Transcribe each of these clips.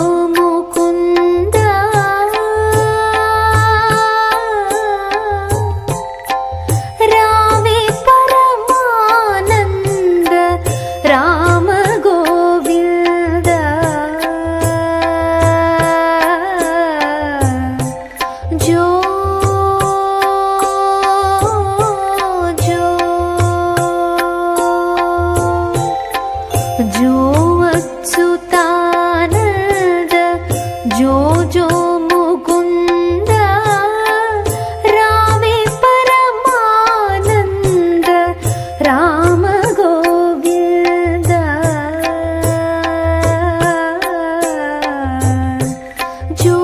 ముకుంద రావే పరమానంద రామ గోవింద జో जो अच्युतानंद जो जो मुकुंद रावे परमानंद राम गोविंद जो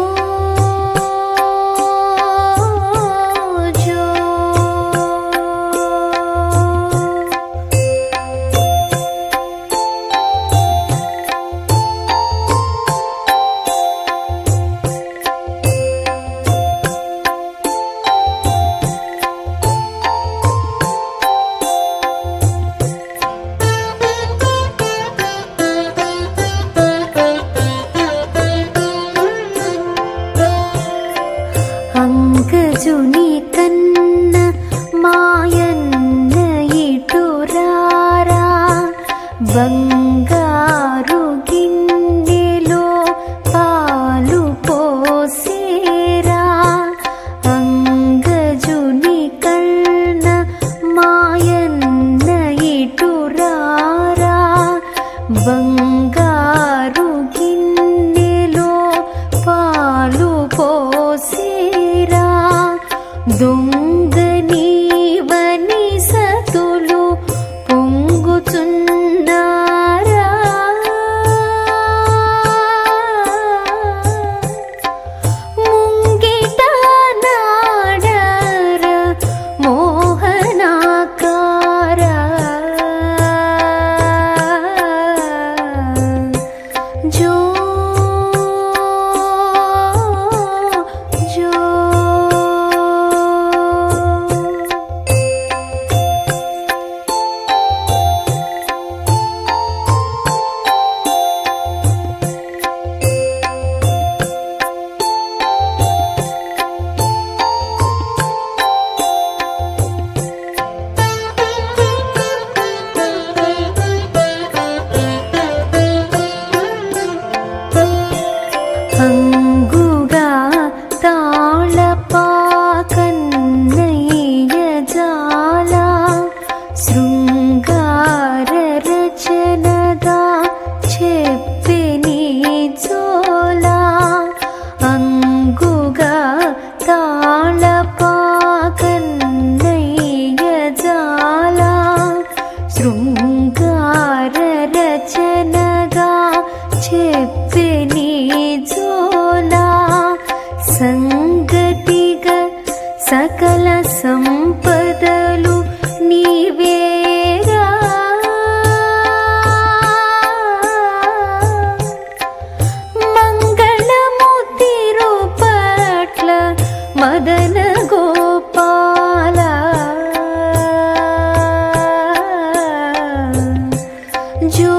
అంగజుని కన్న మాయన్న ఇటురారా బంగారు గిన్నెలో పాలు పోసేరా అంగజుని కన్న మాయన్న ఇటురారా బంగారు గిన్నెలో పాలు పోసేరా దొంగ నీవని సతులు పొంగుచున్నారా ముంగిట నాడర మోహనాకార జో అంగుగా తాళపాకన్నయ్య జాల శృంగార రచనగా చెప్పెని జోల అంగుగా తాళపాకన్నయ్య జాల శృంగార రచనగా చెప్పెని జోలా సంగతిగా సకల సంపదలు నీవేరా మంగళము తిరుపట్ల మదన గోపాల జో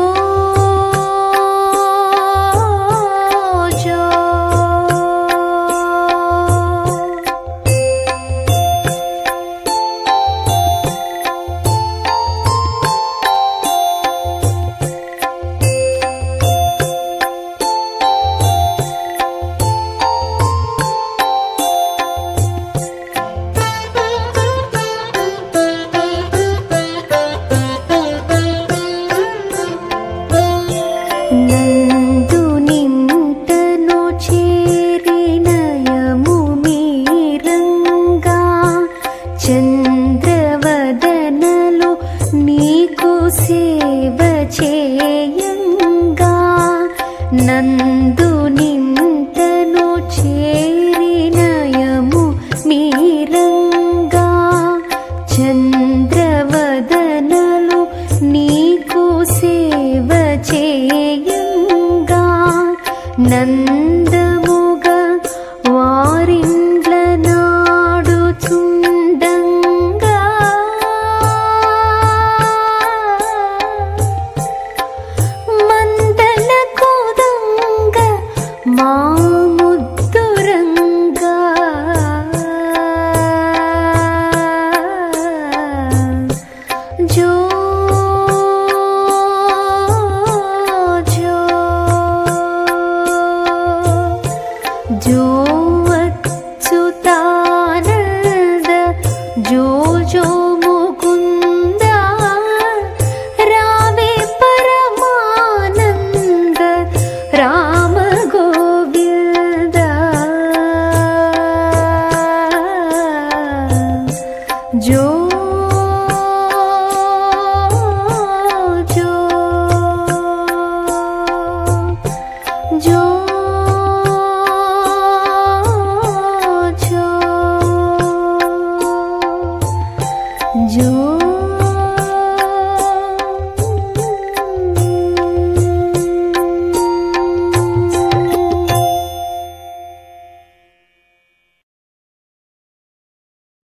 చంద్రవదనలు నీకు సేవ చేయంగా నందు నింతను చేరినయము మీరంగా చంద్రవదనలు నీకు సేవ చేయంగా నంద